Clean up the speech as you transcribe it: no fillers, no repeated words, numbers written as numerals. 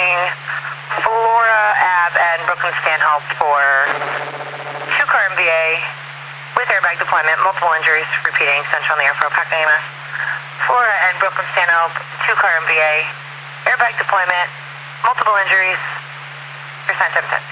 repeating Flora Ave and Brooklyn Stanhope for 2-car MVA with airbag deployment, multiple injuries, repeating Central on the airport, Pac AMS. Flora and Brooklyn Stanhope, 2-car MVA, airbag deployment, multiple injuries, percent 10%.